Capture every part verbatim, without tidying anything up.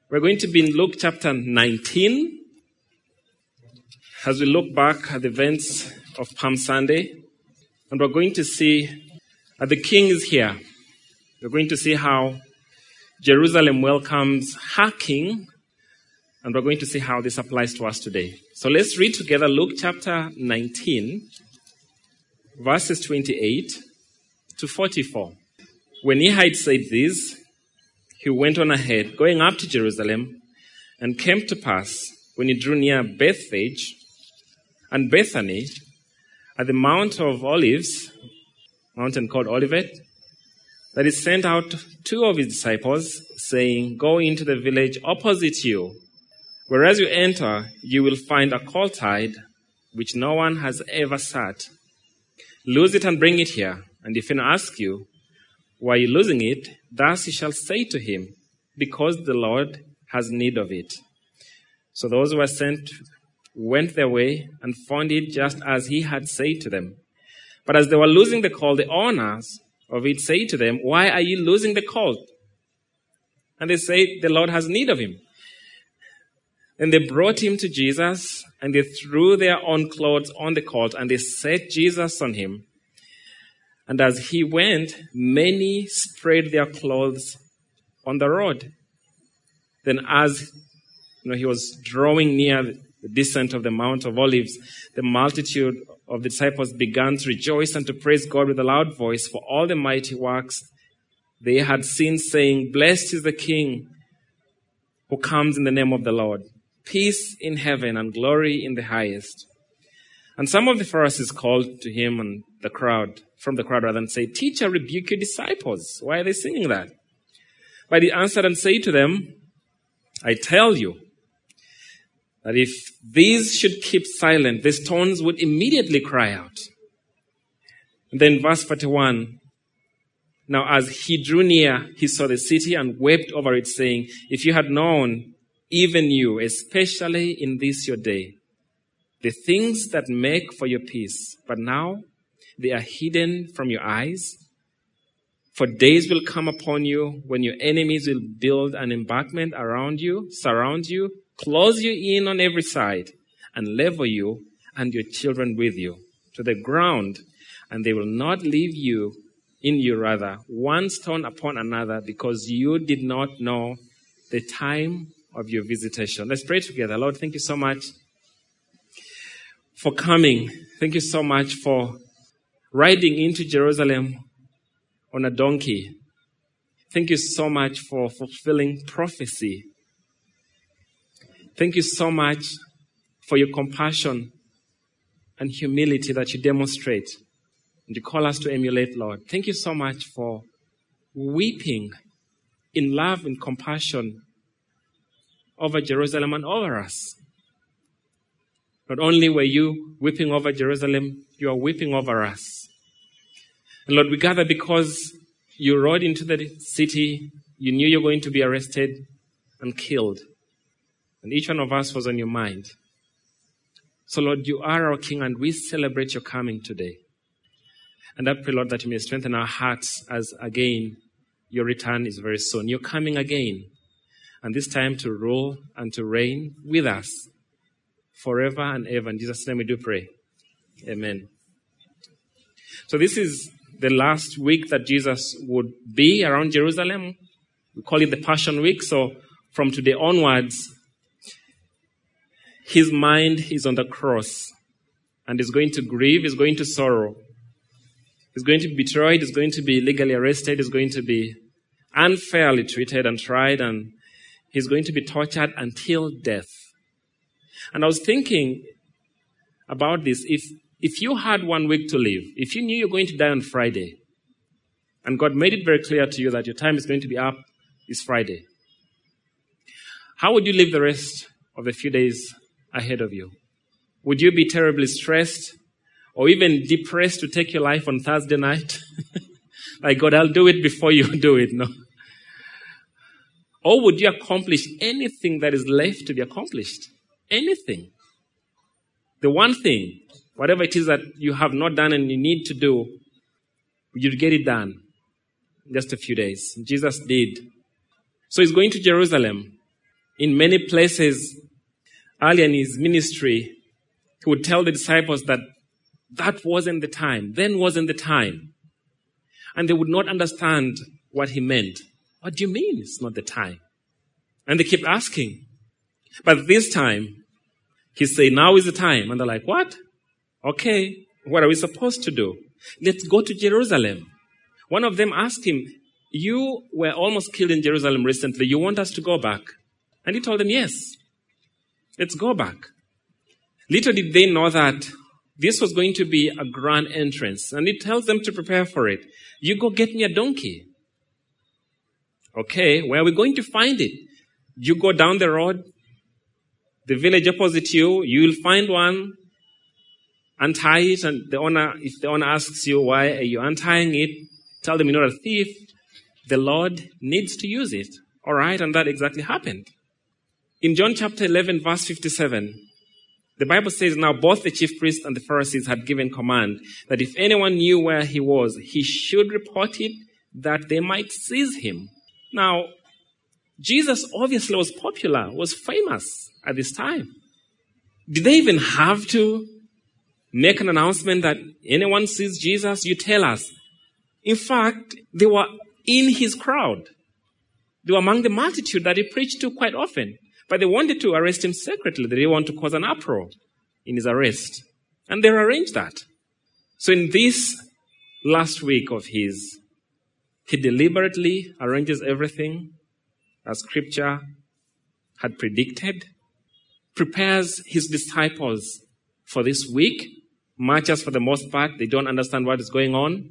We're going to be in Luke chapter nineteen as we look back at the events of Palm Sunday. And we're going to see that the King is here. We're going to see how Jerusalem welcomes her King. And we're going to see how this applies to us today. So let's read together Luke chapter nineteen, verses twenty-eight to forty-four. When he had said this, he went on ahead, going up to Jerusalem, and came to pass, when he drew near Bethphage and Bethany, at the Mount of Olives, mountain called Olivet, that he sent out two of his disciples, saying, "Go into the village opposite you. Whereas you enter, you will find a colt tied, which no one has ever sat. Loose it and bring it here. And if anyone asks you, why are you losing it? Thus you shall say to him, because the Lord has need of it." So those who were sent went their way and found it just as he had said to them. But as they were losing the colt, the owners of it said to them, "Why are you losing the colt?" And they said, "The Lord has need of him." Then they brought him to Jesus, and they threw their own clothes on the colt, and they set Jesus on him. And as he went, many spread their clothes on the road. Then as you know, he was drawing near the descent of the Mount of Olives, the multitude of the disciples began to rejoice and to praise God with a loud voice for all the mighty works they had seen, saying, "Blessed is the King who comes in the name of the Lord. Peace in heaven and glory in the highest." And some of the Pharisees called to him and the crowd, from the crowd rather, and said, "Teacher, rebuke your disciples." Why are they singing that? But he answered and said to them, "I tell you that if these should keep silent, the stones would immediately cry out." And then verse forty-one, "Now as he drew near, he saw the city and wept over it, saying, if you had known, even you, especially in this your day, the things that make for your peace, but now they are hidden from your eyes. For days will come upon you when your enemies will build an embankment around you, surround you, close you in on every side, and level you and your children with you to the ground, and they will not leave you in you rather, one stone upon another, because you did not know the time of your visitation." Let's pray together. Lord, thank you so much for coming. Thank you so much for riding into Jerusalem on a donkey. Thank you so much for fulfilling prophecy. Thank you so much for your compassion and humility that you demonstrate and you call us to emulate, Lord. Thank you so much for weeping in love and compassion over Jerusalem and over us. Not only were you weeping over Jerusalem, you are weeping over us. And Lord, we gather because you rode into the city, you knew you were going to be arrested and killed. And each one of us was on your mind. So Lord, you are our King, and we celebrate your coming today. And I pray, Lord, that you may strengthen our hearts as again your return is very soon. You're coming again. And this time to rule and to reign with us forever and ever. In Jesus' name we do pray. Amen. So this is the last week that Jesus would be around Jerusalem. We call it the Passion Week. So from today onwards, his mind is on the cross. And he's going to grieve, he's going to sorrow. He's going to be betrayed, he's going to be illegally arrested, he's going to be unfairly treated and tried, and he's going to be tortured until death. And I was thinking about this. If if you had one week to live, if you knew you're going to die on Friday, and God made it very clear to you that your time is going to be up this Friday, how would you live the rest of the few days ahead of you? Would you be terribly stressed or even depressed to take your life on Thursday night? Like, God, I'll do it before you do it. No. Or would you accomplish anything that is left to be accomplished? Anything. The one thing, whatever it is that you have not done and you need to do, you'd get it done in just a few days. Jesus did. So he's going to Jerusalem. In many places, early in his ministry, he would tell the disciples that that wasn't the time, then wasn't the time. And they would not understand what he meant. What do you mean it's not the time? And they kept asking. But this time, he said, now is the time. And they're like, what? Okay, what are we supposed to do? Let's go to Jerusalem. One of them asked him, you were almost killed in Jerusalem recently. You want us to go back? And he told them, yes, let's go back. Little did they know that this was going to be a grand entrance. And he tells them to prepare for it. You go get me a donkey. Okay, where are we going to find it? You go down the road, the village opposite you, you'll find one, untie it, and the owner, if the owner asks you, why are you untying it? Tell them you're not a thief. The Lord needs to use it. All right, and that exactly happened. In John chapter eleven, verse fifty-seven, the Bible says, now both the chief priests and the Pharisees had given command that if anyone knew where he was, he should report it, that they might seize him. Now, Jesus obviously was popular, was famous at this time. Did they even have to make an announcement that anyone sees Jesus, you tell us? In fact, they were in his crowd. They were among the multitude that he preached to quite often. But they wanted to arrest him secretly. They didn't want to cause an uproar in his arrest. And they arranged that. So in this last week of his, he deliberately arranges everything as Scripture had predicted, prepares his disciples for this week, much as for the most part they don't understand what is going on.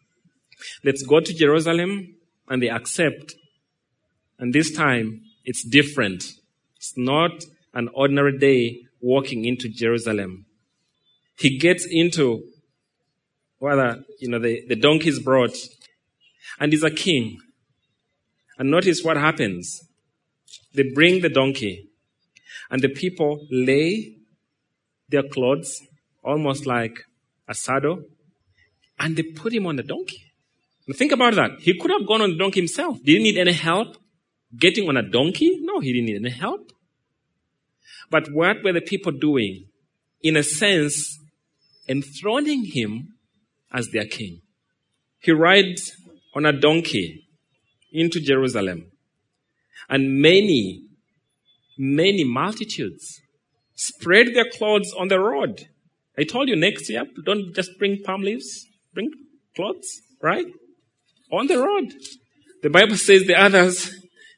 Let's go to Jerusalem, and they accept. And this time, it's different. It's not an ordinary day walking into Jerusalem. He gets into, whether, you know, the, the donkey is brought, and he's a king. And notice what happens. They bring the donkey, and the people lay their clothes, almost like a saddle, and they put him on the donkey. Now think about that. He could have gone on the donkey himself. Did he need any help getting on a donkey? No, he didn't need any help. But what were the people doing? In a sense, enthroning him as their king. He rides on a donkey into Jerusalem. And many, many multitudes spread their clothes on the road. I told you next year, don't just bring palm leaves, bring clothes, right? On the road. The Bible says the others,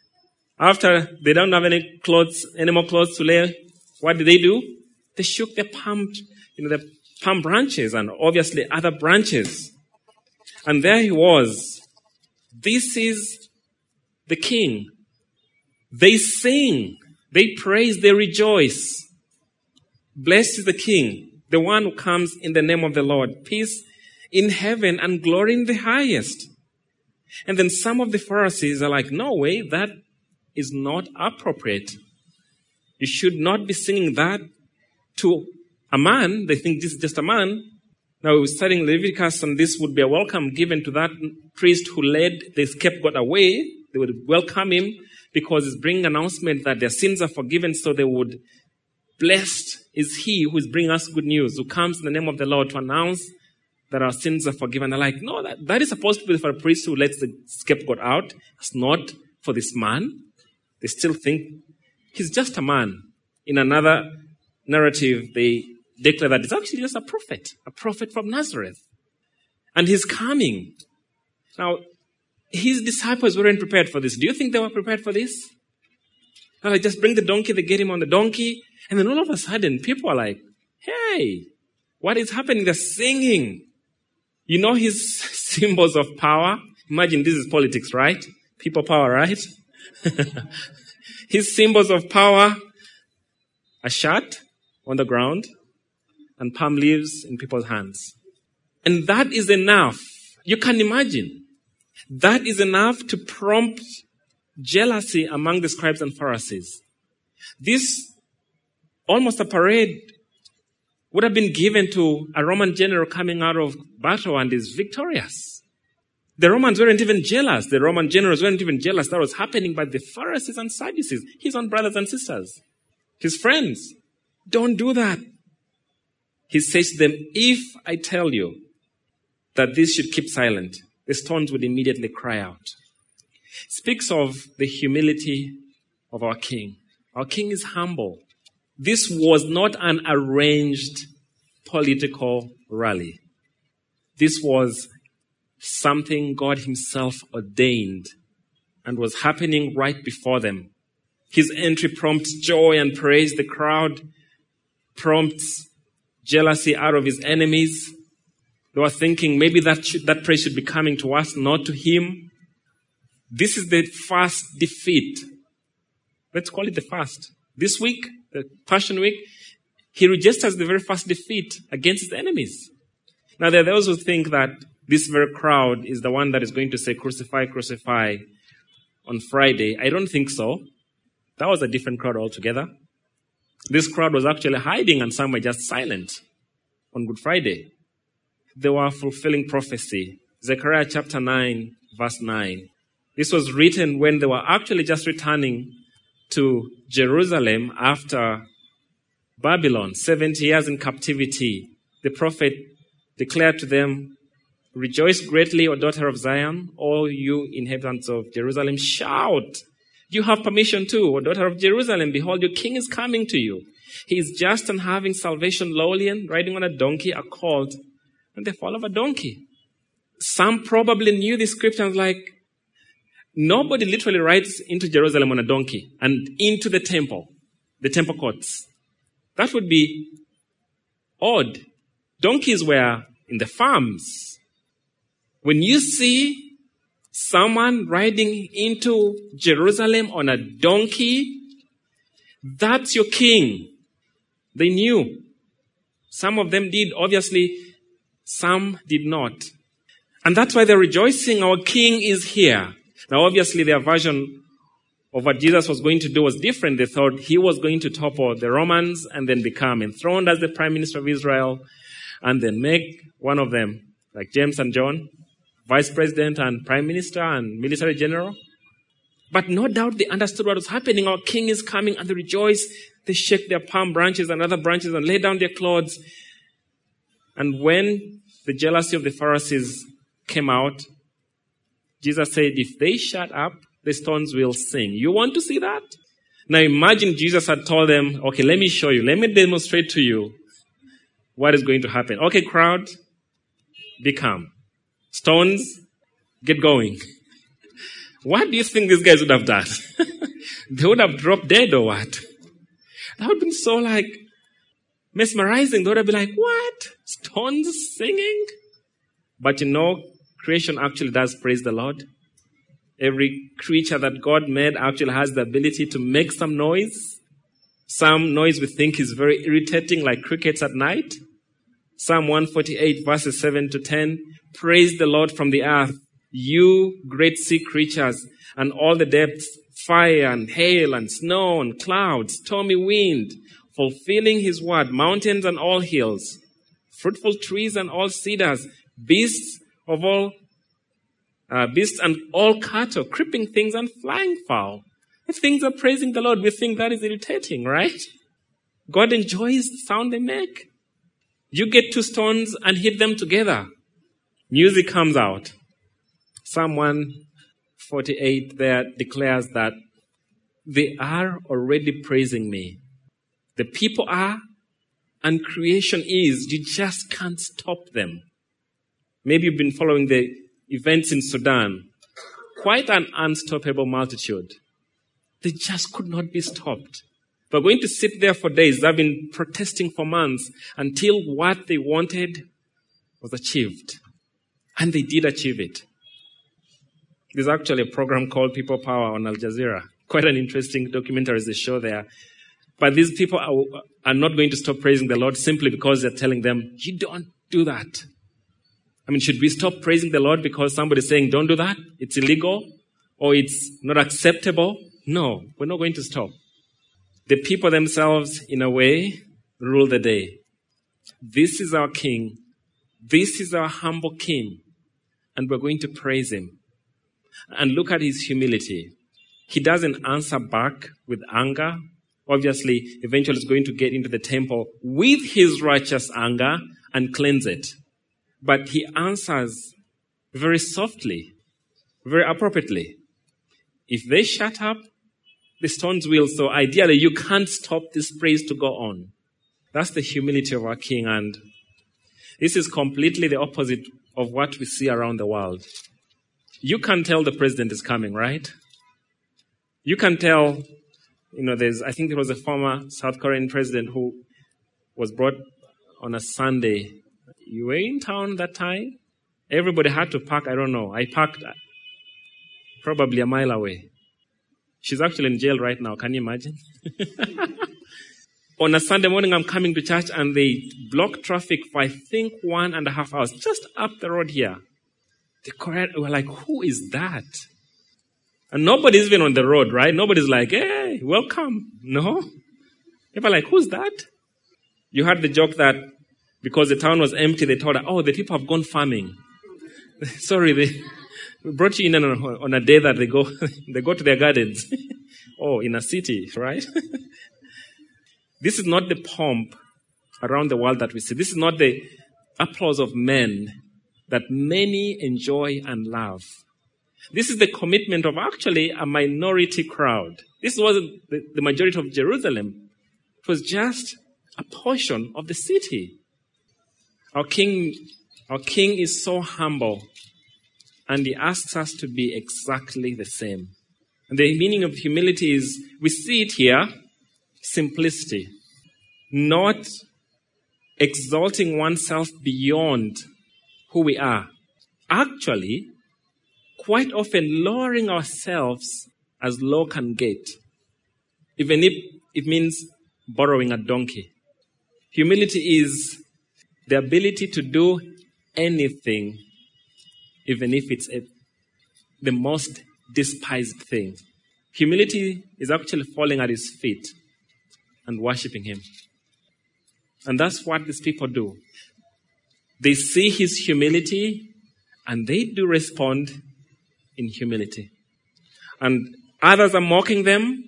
after they don't have any clothes, any more clothes to lay, what did they do? They shook their palm, you know, the palm branches and obviously other branches. And there he was. This is the king. They sing, they praise, they rejoice. Blessed is the king, the one who comes in the name of the Lord. Peace in heaven and glory in the highest. And then some of the Pharisees are like, no way, that is not appropriate. You should not be singing that to a man. They think this is just a man. Now we're studying Leviticus, and this would be a welcome given to that priest who led the scapegoat away. They would welcome him because it's bringing an announcement that their sins are forgiven, so they would, blessed is he who is bringing us good news, who comes in the name of the Lord to announce that our sins are forgiven. They're like, no, that, that is supposed to be for a priest who lets the scapegoat out. It's not for this man. They still think he's just a man. In another narrative, they declare that it's actually just a prophet, a prophet from Nazareth. And he's coming. Now, his disciples weren't prepared for this. Do you think they were prepared for this? They're like, just bring the donkey, they get him on the donkey, and then all of a sudden, people are like, hey, what is happening? They're singing. You know his symbols of power? Imagine this is politics, right? People power, right? His symbols of power, a shirt on the ground and palm leaves in people's hands. And that is enough. You can imagine. That is enough to prompt jealousy among the scribes and Pharisees. This, almost a parade, would have been given to a Roman general coming out of battle and is victorious. The Romans weren't even jealous. The Roman generals weren't even jealous that was happening, but the Pharisees and Sadducees, his own brothers and sisters, his friends, don't do that. He says to them, if I tell you that this should keep silent, the stones would immediately cry out. Speaks of the humility of our King. Our King is humble. This was not an arranged political rally. This was something God himself ordained and was happening right before them. His entry prompts joy and praise. The crowd prompts jealousy out of his enemies. They were thinking maybe that should, that praise should be coming to us, not to him. This is the first defeat. Let's call it the first. This week, the Passion Week, he registers the very first defeat against his enemies. Now, there are those who think that this very crowd is the one that is going to say, crucify, crucify on Friday. I don't think so. That was a different crowd altogether. This crowd was actually hiding and some were just silent on Good Friday. They were fulfilling prophecy. Zechariah chapter nine, verse nine. This was written when they were actually just returning to Jerusalem after Babylon, seventy years in captivity. The prophet declared to them, rejoice greatly, O daughter of Zion, all you inhabitants of Jerusalem. Shout. You have permission too, O daughter of Jerusalem. Behold, your king is coming to you. He is just and having salvation, lowly and riding on a donkey, a colt, and the fall of a donkey. Some probably knew the scriptures like, nobody literally rides into Jerusalem on a donkey and into the temple, the temple courts. That would be odd. Donkeys were in the farms. When you see someone riding into Jerusalem on a donkey, that's your king. They knew. Some of them did, obviously. Some did not. And that's why they're rejoicing. Our king is here. Now, obviously, their version of what Jesus was going to do was different. They thought he was going to topple the Romans and then become enthroned as the prime minister of Israel and then make one of them, like James and John, vice president and prime minister and military general. But no doubt they understood what was happening. Our king is coming, and they rejoice. They shake their palm branches and other branches and lay down their clothes. And when the jealousy of the Pharisees came out, Jesus said, if they shut up, the stones will sing. You want to see that? Now imagine Jesus had told them, okay, let me show you. Let me demonstrate to you what is going to happen. Okay, crowd, be calm. Stones, get going. What do you think these guys would have done? They would have dropped dead or what? That would have been so like mesmerizing. They would have been like, what? Stones singing? But you know, creation actually does praise the Lord. Every creature that God made actually has the ability to make some noise. Some noise we think is very irritating, like crickets at night. Psalm one forty-eight, verses seven to ten. Praise the Lord from the earth, you great sea creatures, and all the depths, fire and hail and snow and clouds, stormy wind, fulfilling his word, mountains and all hills, fruitful trees and all cedars, beasts of all uh, beasts and all cattle, creeping things and flying fowl. If things are praising the Lord, we think that is irritating, right? God enjoys the sound they make. You get two stones and hit them together. Music comes out. Psalm one forty-eight there declares that they are already praising me. The people are, and creation is. You just can't stop them. Maybe you've been following the events in Sudan. Quite an unstoppable multitude. They just could not be stopped. They're going to sit there for days. They've been protesting for months until what they wanted was achieved. And they did achieve it. There's actually a program called People Power on Al Jazeera. Quite an interesting documentary is the show there. But these people are, are not going to stop praising the Lord simply because they're telling them, you don't do that. I mean, should we stop praising the Lord because somebody's saying, don't do that? It's illegal or it's not acceptable? No, we're not going to stop. The people themselves, in a way, rule the day. This is our king. This is our humble king. and we're going to praise him. And look at his humility. He doesn't answer back with anger. Obviously, eventually he's going to get into the temple with his righteous anger and cleanse it. But he answers very softly, very appropriately. If they shut up, the stones will. So ideally, you can't stop this praise to go on. That's the humility of our King. And this is completely the opposite of what we see around the world. You can tell the president is coming, right? You can tell, you know, there's, I think there was a former South Korean president who was brought on a Sunday. You were in town that time? Everybody had to park, I don't know. I parked probably a mile away. She's actually in jail right now. Can you imagine? On a Sunday morning, I'm coming to church and they block traffic for, I think, one and a half hours, just up the road here. The Korean were like, who is that? And nobody's even on the road, right? Nobody's like, hey, welcome. No. People are like, who's that? You heard the joke that because the town was empty, they told her, oh, the people have gone farming. Sorry, they brought you in on a, on a day that they go, they go to their gardens. Oh, in a city, right? This is not the pomp around the world that we see. This is not the applause of men that many enjoy and love. This is the commitment of actually a minority crowd. This wasn't the, the majority of Jerusalem. It was just a portion of the city. Our king, our king is so humble, and he asks us to be exactly the same. And the meaning of humility is, we see it here, simplicity. Not exalting oneself beyond who we are. Actually, quite often lowering ourselves as low can get. Even if it means borrowing a donkey. Humility is the ability to do anything, even if it's a, the most despised thing. Humility is actually falling at his feet and worshiping him. And that's what these people do. They see his humility and they do respond in humility. And others are mocking them.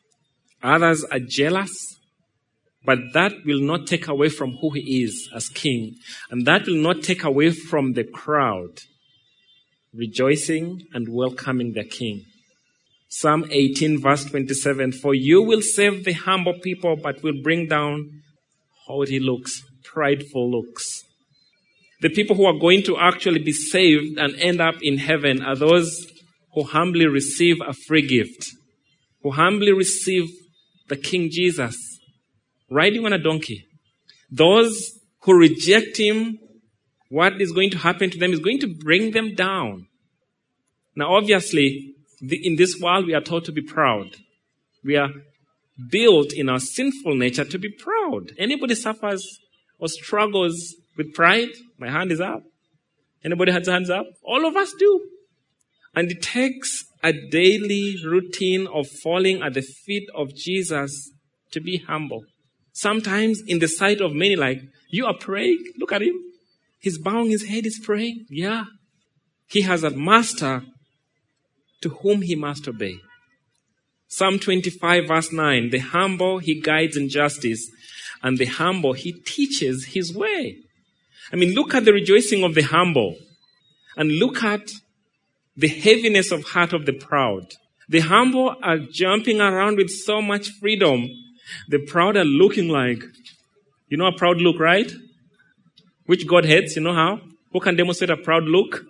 Others are jealous. But that will not take away from who he is as king. And that will not take away from the crowd rejoicing and welcoming their king. Psalm eighteen verse twenty-seven, for you will save the humble people, but will bring down haughty looks, prideful looks. The people who are going to actually be saved and end up in heaven are those who humbly receive a free gift, who humbly receive the King Jesus riding on a donkey. Those who reject him, what is going to happen to them is going to bring them down. Now, obviously, the, in this world, we are taught to be proud. We are built in our sinful nature to be proud. Anybody suffers or struggles with pride? My hand is up. Anybody has hands up? All of us do. And it takes a daily routine of falling at the feet of Jesus to be humble. Sometimes in the sight of many, like, you are praying. Look at him. He's bowing his head, he's praying. Yeah. He has a master to whom he must obey. Psalm twenty-five verse nine, the humble he guides in justice, and the humble he teaches his way. I mean, look at the rejoicing of the humble, and look at the heaviness of heart of the proud. The humble are jumping around with so much freedom. The proud are looking like, you know a proud look, right? Which God hates, you know how? Who can demonstrate a proud look?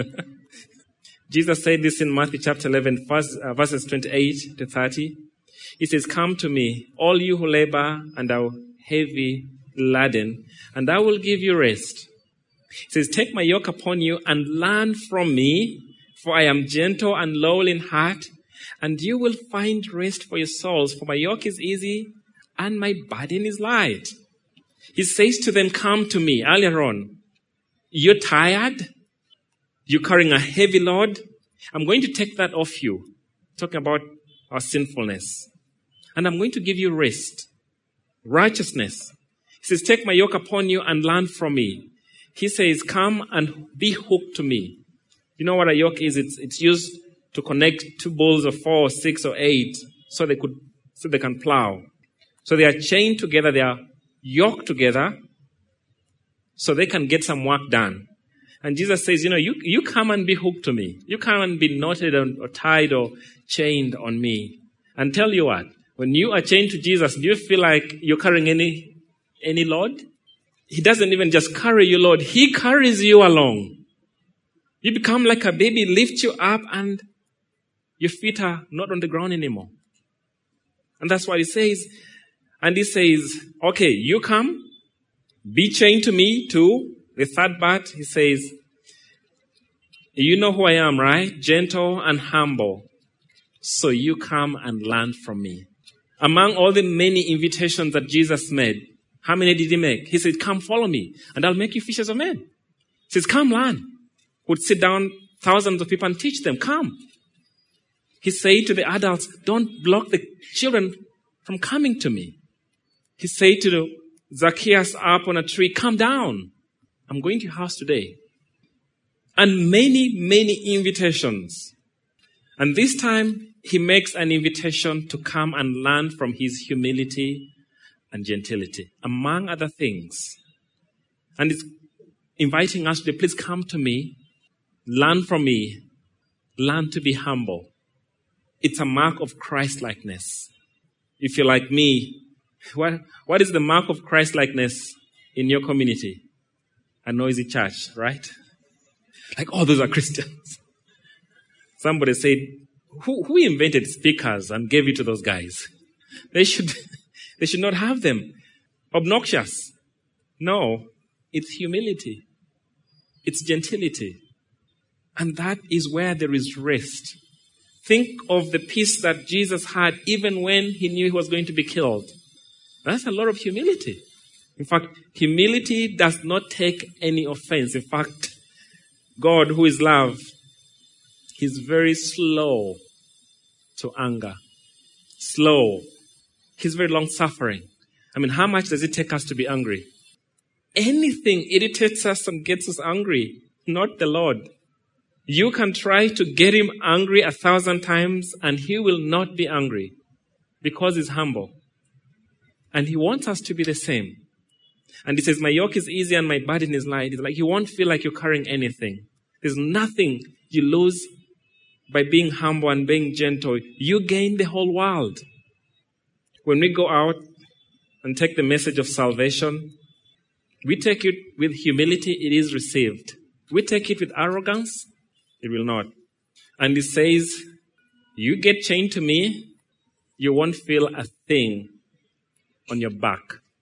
Jesus said this in Matthew chapter eleven, verse, uh, verses twenty-eight to thirty. He says, come to me, all you who labor and are heavy laden, and I will give you rest. He says, take my yoke upon you and learn from me, for I am gentle and lowly in heart, and you will find rest for your souls. For my yoke is easy and my burden is light. He says to them, come to me. Earlier on, you're tired. You're carrying a heavy load. I'm going to take that off you. Talking about our sinfulness. And I'm going to give you rest. Righteousness. He says, take my yoke upon you and learn from me. He says, come and be hooked to me. You know what a yoke is? It's it's used to connect two bulls of four, or six, or eight, so they could so they can plow. So they are chained together, they are yoked together, so they can get some work done. And Jesus says, you know, you, you come and be hooked to me. You come and be knotted or, or tied or chained on me. And tell you what, when you are chained to Jesus, do you feel like you're carrying any, any load? He doesn't even just carry you, Lord. He carries you along. You become like a baby, lifts you up, and your feet are not on the ground anymore. And that's what he says. And he says, okay, you come, be chained to me too. The third part, he says, you know who I am, right? Gentle and humble. So you come and learn from me. Among all the many invitations that Jesus made, how many did he make? He said, come follow me and I'll make you fishers of men. He says, come learn. He would sit down thousands of people and teach them. Come. He said to the adults, don't block the children from coming to me. He said to the Zacchaeus up on a tree, come down. I'm going to your house today. And many, many invitations. And this time, he makes an invitation to come and learn from his humility and gentility, among other things. And it's inviting us to, please come to me, learn from me, learn to be humble. It's a mark of Christ-likeness. If you're like me, what, what is the mark of Christ-likeness in your community? A noisy church, right? Like, oh, those are Christians. Somebody said, who, who invented speakers and gave it to those guys? They should, they should not have them. Obnoxious. No, it's humility. It's gentility. And that is where there is rest. Think of the peace that Jesus had even when he knew he was going to be killed. That's a lot of humility. In fact, humility does not take any offense. In fact, God, who is love, he's very slow to anger. Slow. He's very long-suffering. I mean, how much does it take us to be angry? Anything irritates us and gets us angry, not the Lord. You can try to get him angry a thousand times and he will not be angry because he's humble. And he wants us to be the same. And he says, my yoke is easy and my burden is light. It's like you won't feel like you're carrying anything. There's nothing you lose by being humble and being gentle. You gain the whole world. When we go out and take the message of salvation, we take it with humility, it is received. We take it with arrogance, it will not. And he says, you get chained to me, you won't feel a thing on your back.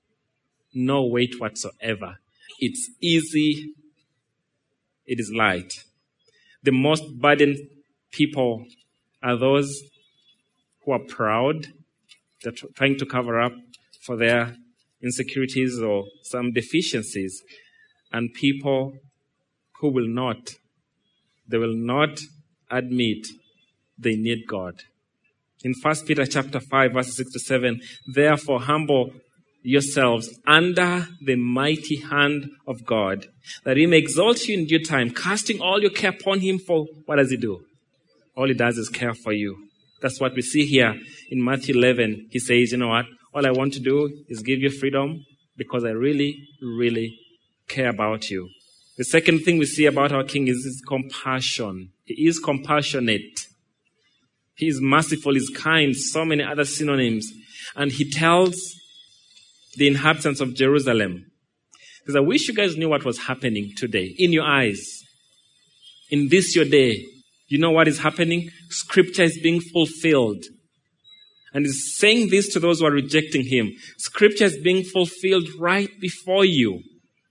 No weight whatsoever. It's easy. It is light. The most burdened people are those who are proud. They're trying to cover up for their insecurities or some deficiencies. And people who will not, they will not admit they need God. In First Peter chapter five, verses six to seven, therefore humble yourselves under the mighty hand of God, that he may exalt you in due time, casting all your care upon him. For what does he do? All he does is care for you. That's what we see here in Matthew eleven. He says, you know what? All I want to do is give you freedom because I really, really care about you. The second thing we see about our King is his compassion. He is compassionate. He is merciful, he is kind, so many other synonyms. And he tells the inhabitants of Jerusalem, he says, I wish you guys knew what was happening today in your eyes. In this your day, you know what is happening? Scripture is being fulfilled. And he's saying this to those who are rejecting him. Scripture is being fulfilled right before you.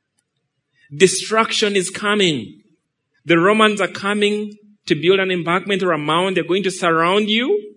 Destruction is coming. The Romans are coming to build an embankment or a mound. They're going to surround you.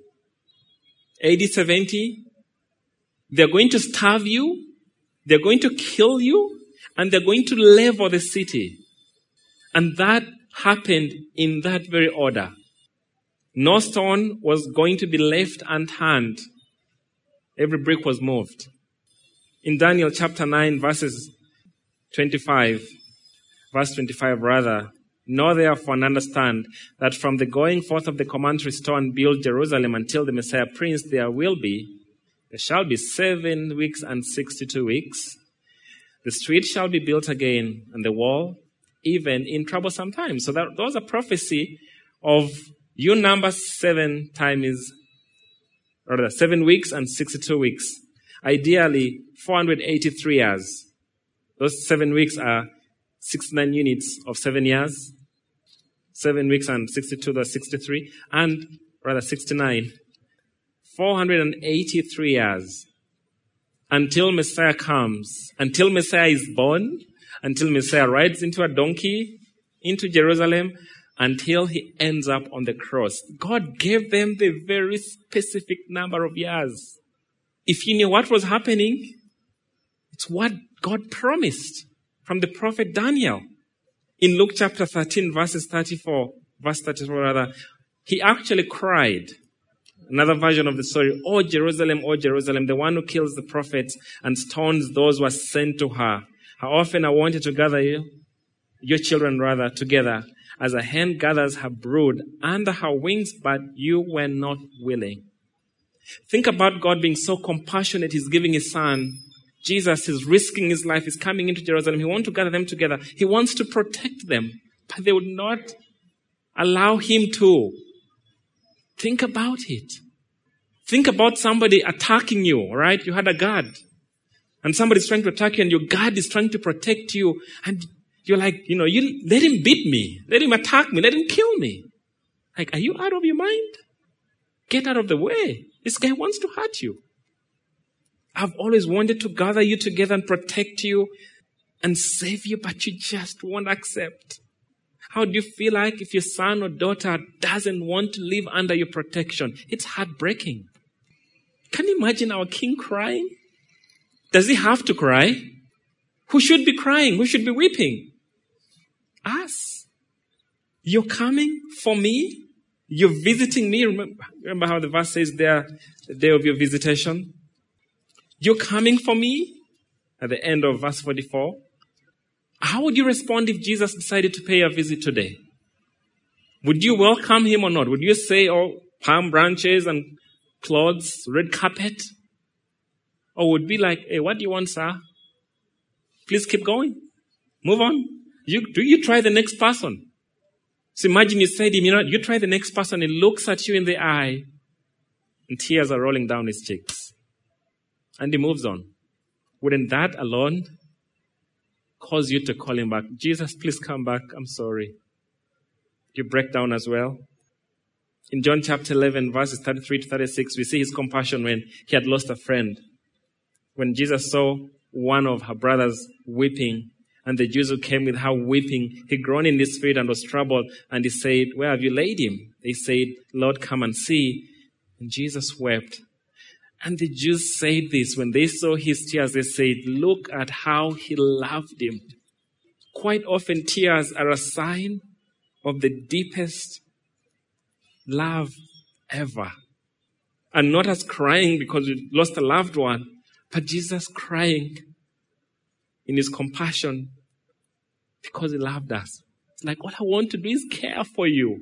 A D seventy. They're going to starve you. They're going to kill you. And they're going to level the city. And that happened in that very order. No stone was going to be left unturned. Every brick was moved. In Daniel chapter nine, verses twenty-five, verse twenty-five rather, Know therefore and understand that from the going forth of the command to restore and build Jerusalem until the Messiah Prince there will be, there shall be seven weeks and sixty-two weeks. The street shall be built again, and the wall, even in troublesome times. So that, those are prophecy of you number seven times, rather seven weeks and sixty-two weeks. Ideally, four hundred eighty-three years. Those seven weeks are sixty-nine units of seven years. Seven weeks and sixty-two, that's sixty-three. And, rather sixty-nine. four hundred eighty-three years. Until Messiah comes. Until Messiah is born. Until Messiah rides into a donkey into Jerusalem. Until he ends up on the cross. God gave them the very specific number of years. If you knew what was happening, it's what God promised from the prophet Daniel. In Luke chapter thirteen, verses thirty-four, verse thirty-four rather, he actually cried. Another version of the story, "O Jerusalem, O Jerusalem, the one who kills the prophets and stones those who are sent to her. How often I wanted to gather you, your children rather, together, as a hen gathers her brood under her wings, but you were not willing." Think about God being so compassionate. He's giving his son. Jesus is risking his life. He's coming into Jerusalem. He wants to gather them together. He wants to protect them, but they would not allow him to. Think about it. Think about somebody attacking you, right? You had a guard, and somebody's trying to attack you, and your guard is trying to protect you, and you're like, you know, you let him beat me, let him attack me, let him kill me. Like, are you out of your mind? Get out of the way. This guy wants to hurt you. I've always wanted to gather you together and protect you and save you, but you just won't accept. How do you feel like if your son or daughter doesn't want to live under your protection? It's heartbreaking. Can you imagine our king crying? Does he have to cry? Who should be crying? Who should be weeping? Us. You're coming for me? You're visiting me? Remember, remember how the verse says there, the day of your visitation? You're coming for me? At the end of verse forty-four. How would you respond if Jesus decided to pay a visit today? Would you welcome him or not? Would you say, oh, palm branches and clothes, red carpet? Or would be like, hey, what do you want, sir? Please keep going. Move on. You, do you try the next person? So imagine you said him, you know, you try the next person, he looks at you in the eye, and tears are rolling down his cheeks. And he moves on. Wouldn't that alone cause you to call him back? Jesus, please come back. I'm sorry. You break down as well. In John chapter eleven, verses thirty-three to thirty-six, we see his compassion when he had lost a friend. When Jesus saw one of her brothers weeping, and the Jews who came with her weeping, he groaned in his spirit and was troubled. And he said, where have you laid him? They said, Lord, come and see. And Jesus wept. And the Jews said this, when they saw his tears, they said, look at how he loved him. Quite often tears are a sign of the deepest love ever. And not us crying because we lost a loved one, but Jesus crying in his compassion because he loved us. It's like, all I want to do is care for you.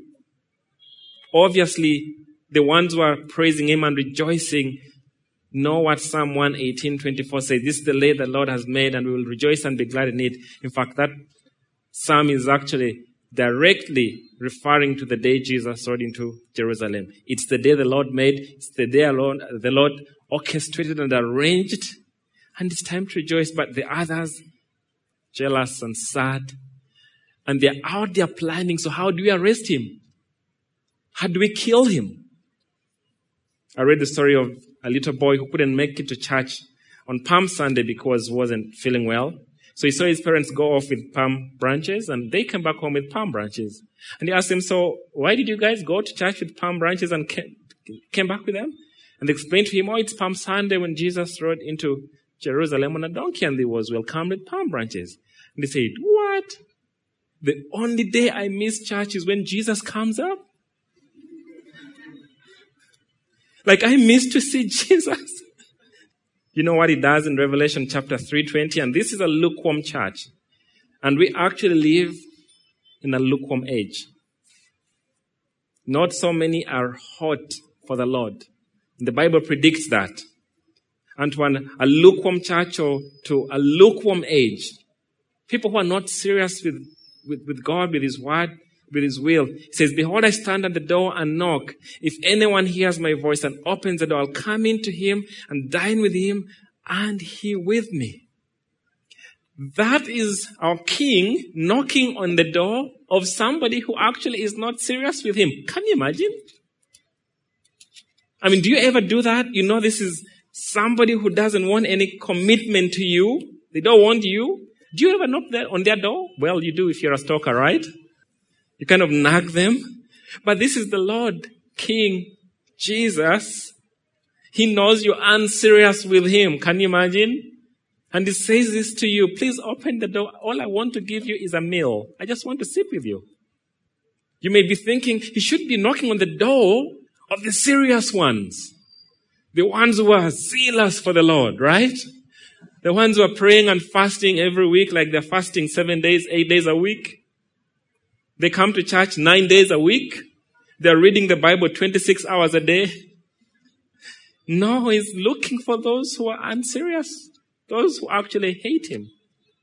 Obviously, the ones who are praising him and rejoicing know what Psalm one eighteen twenty-four says. This is the day the Lord has made, and we will rejoice and be glad in it. In fact, that psalm is actually directly referring to the day Jesus rode into Jerusalem. It's the day the Lord made. It's the day alone the Lord orchestrated and arranged. And it's time to rejoice. But the others, jealous and sad. And they're out there planning. So how do we arrest him? How do we kill him? I read the story of a little boy who couldn't make it to church on Palm Sunday because he wasn't feeling well. So he saw his parents go off with palm branches, and they came back home with palm branches. And he asked him, so why did you guys go to church with palm branches and came back with them? And they explained to him, oh, it's Palm Sunday when Jesus rode into Jerusalem on a donkey, and he was welcomed with palm branches. And they said, what? The only day I miss church is when Jesus comes up? Like, I miss to see Jesus. You know what he does in Revelation chapter three twenty? And this is a lukewarm church. And we actually live in a lukewarm age. Not so many are hot for the Lord. The Bible predicts that. And to an, a lukewarm church or to a lukewarm age, people who are not serious with, with, with God, with His word, with His will. He says, behold, I stand at the door and knock. If anyone hears my voice and opens the door, I'll come into him and dine with him and he with me. That is our King knocking on the door of somebody who actually is not serious with Him. Can you imagine? I mean, do you ever do that? You know, this is somebody who doesn't want any commitment to you. They don't want you. Do you ever knock on their door? Well, you do if you're a stalker, right? You kind of nag them. But this is the Lord, King Jesus. He knows you're unserious with Him. Can you imagine? And He says this to you, please open the door. All I want to give you is a meal. I just want to sit with you. You may be thinking, He should be knocking on the door of the serious ones. The ones who are zealous for the Lord, right? The ones who are praying and fasting every week, like they're fasting seven days, eight days a week. They come to church nine days a week. They're reading the Bible twenty-six hours a day. No, He's looking for those who are unserious. Those who actually hate Him.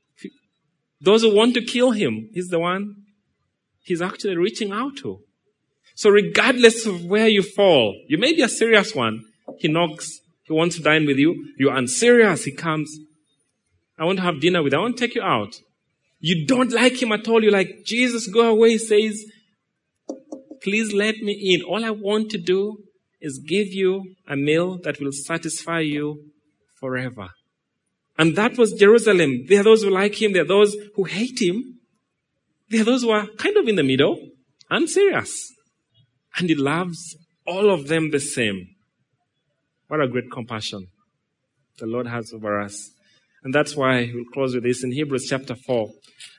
Those who want to kill Him. He's the one He's actually reaching out to. So regardless of where you fall, you may be a serious one. He knocks. He wants to dine with you. You're unserious. He comes. I want to have dinner with you. I want to take you out. You don't like Him at all. You're like, Jesus, go away. He says, please let me in. All I want to do is give you a meal that will satisfy you forever. And that was Jerusalem. There are those who like Him. There are those who hate Him. There are those who are kind of in the middle, unserious. And He loves all of them the same. What a great compassion the Lord has over us. And that's why we'll close with this in Hebrews chapter four,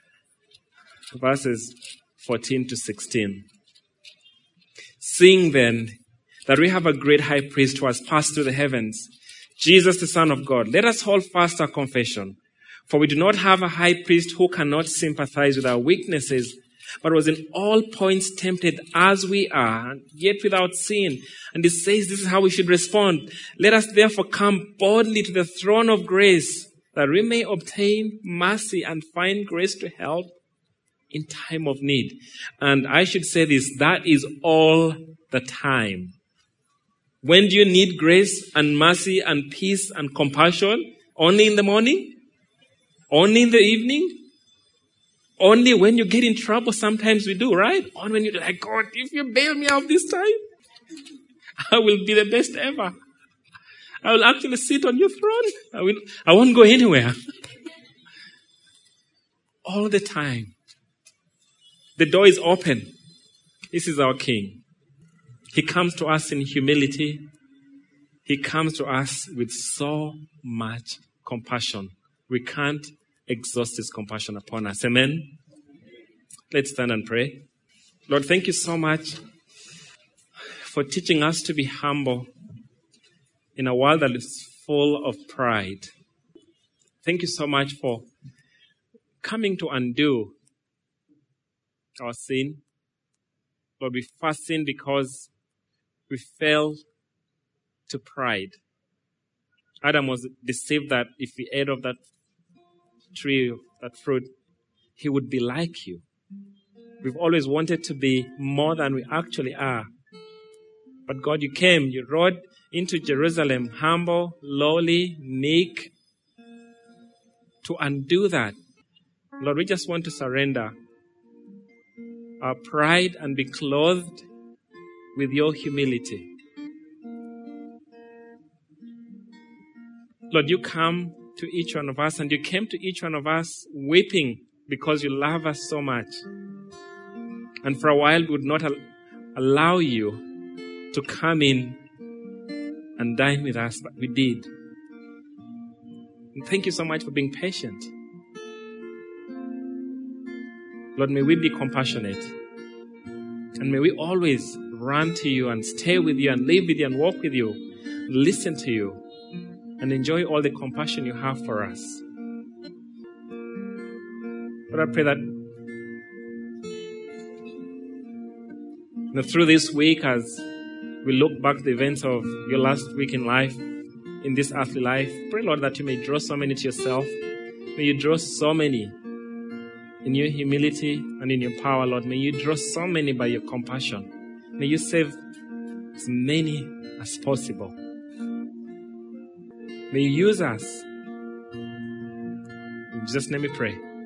verses fourteen to sixteen. Seeing then that we have a great high priest who has passed through the heavens, Jesus, the Son of God, let us hold fast our confession. For we do not have a high priest who cannot sympathize with our weaknesses, but was in all points tempted as we are, yet without sin. And He says this is how we should respond. Let us therefore come boldly to the throne of grace, that we may obtain mercy and find grace to help in time of need. And I should say this, that is all the time. When do you need grace and mercy and peace and compassion? Only in the morning? Only in the evening? Only when you get in trouble? Sometimes we do, right? Only when you're like, God, if you bail me out this time, I will be the best ever. I will actually sit on your throne. I will, I won't go anywhere. All the time. The door is open. This is our King. He comes to us in humility. He comes to us with so much compassion. We can't exhaust His compassion upon us. Amen? Let's stand and pray. Lord, thank you so much for teaching us to be humble in a world that is full of pride. Thank you so much for coming to undo our sin. Lord, we first sinned because we fell to pride. Adam was deceived that if he ate of that tree, that fruit, he would be like you. We've always wanted to be more than we actually are. But God, you came, you rode into Jerusalem, humble, lowly, meek, to undo that. Lord, we just want to surrender our pride and be clothed with your humility. Lord, you come to each one of us, and you came to each one of us weeping because you love us so much. And for a while, we would not al- allow you to come in and dine with us, but we did. And thank you so much for being patient. Lord, may we be compassionate. And may we always run to you and stay with you and live with you and walk with you, and listen to you, and enjoy all the compassion you have for us. Lord, I pray that Now, through this week, as we look back to the events of your last week in life, in this earthly life, pray, Lord, that you may draw so many to yourself. May you draw so many in your humility and in your power, Lord. May you draw so many by your compassion. May you save as many as possible. May you use us. In Jesus' name we pray.